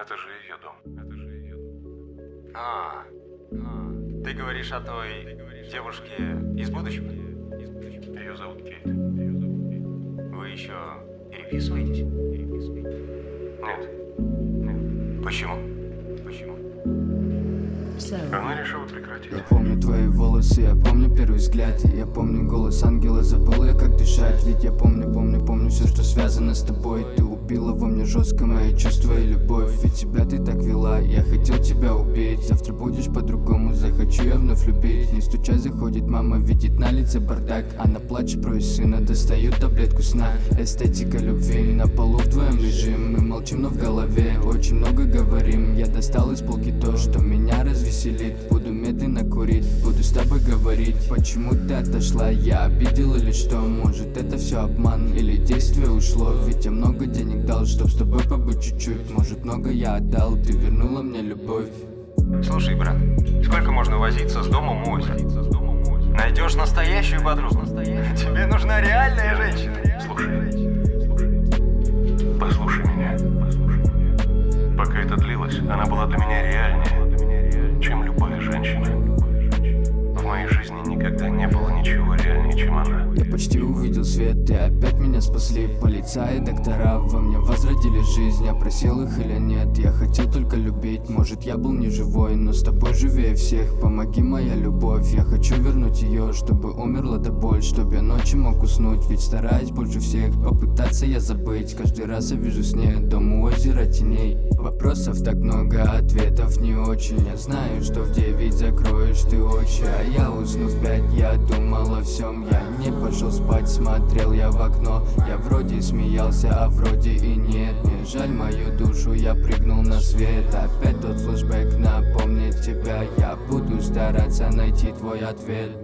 Это же ее дом. Это же ее дом. Ты говоришь о той девушке из будущего? Ее зовут Кейт. Вы еще переписываетесь? Нет. Почему? Она решила прекратить. Я помню твои волосы, я помню первый взгляд. Я помню голос ангела, забыл я как дышать. Ведь я помню все, что связано с тобой. Ты убила во мне жестко мои чувства и любовь. Ведь тебя ты так вела, я хотел тебя убить. Завтра будешь по-другому, захочу я вновь любить. Не стучай, заходит мама, видит на лице бардак. Она плачет, просит сына, достает таблетку сна. Эстетика любви, на полу вдвоем лежим. Мы молчим, но в голове очень много говорим. Я достал из полки то, что меня развеселит. Буду медленно курить, буду с тобой говорить. Почему ты отошла, я обидел или что? Может это все обман или действие ушло? Ведь я много денег дал, чтоб с тобой побыть чуть-чуть. Может много я отдал, ты вернула мне любовь. Слушай, брат, сколько можно возиться с домом у озера? Найдешь настоящую подругу. Тебе нужна реальная женщина. Послушай меня. Пока это длилось, она была для меня реальнее, чем любая женщина. В моей жизни никогда не было ничего реальнее, чем она. Я почти увидел свет, и опять меня спасли. Полиция и доктора во мне возродили жизнь. Я просил их или нет, я хотел только любить. Может я был не живой, но с тобой живее всех. Помоги, моя любовь, я хочу вернуть ее, чтобы умерла до боль, чтобы я ночью мог уснуть. Ведь стараюсь больше всех попытаться я забыть. Каждый раз я вижу сне дом у озера теней. Вопросов так много, ответов не очень. Я знаю, что в 9 закроешь ты очи, а я усну в 5, я думал о всем. Я не пошел спать, смотрел я в окно. Я вроде смеялся, а вроде и нет. Мне жаль мою душу, я прыгнул на свет. Опять тот флешбэк напомнит тебя. Я буду стараться найти твой ответ.